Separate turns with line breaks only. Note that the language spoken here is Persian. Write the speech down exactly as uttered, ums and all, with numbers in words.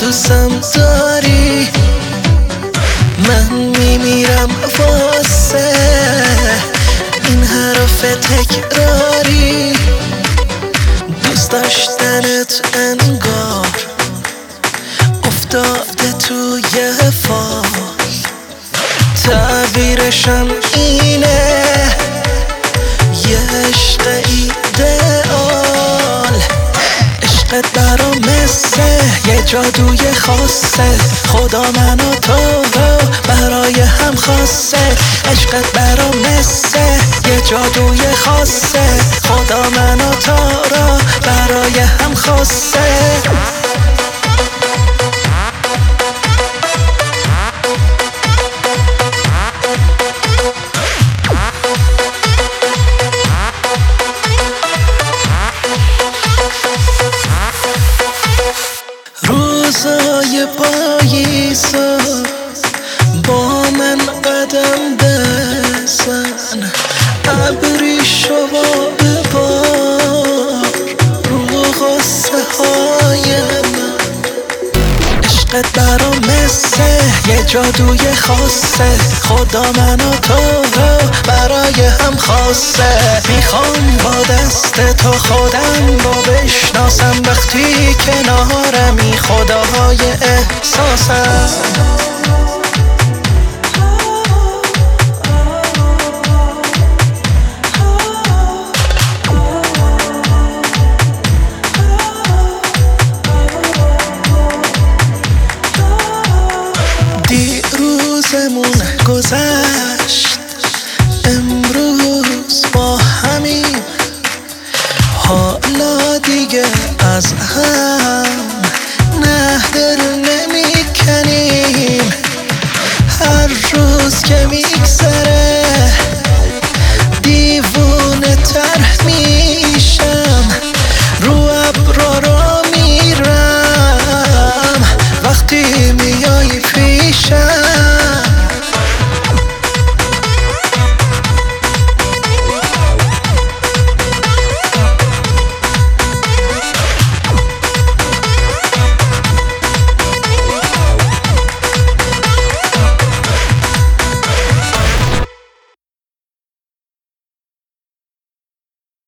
دوستم داری، من میمیرم واسه این حرف تکراری. دوست داشتنت انگار افتاده توی فال، تعبیرشم اینه یه عشق ایدئال. عشقت برام مثل یه جادوی خاصه، خدا من و تو رو برای هم خاصه. عشقت برام مثل یه جادوی خاصه، خدا من و تو رو برای هم خاصه. روزای پاییزا با من قدم بزن، ابری شما ببار رو غصه های من. عشقت برام مثل یه جادوی خاصه، خدا من و تو رو برای هم خاصه. میخوام با دست تو خودم رو بشناسم، وقتی کنارمی خداهای احساسم.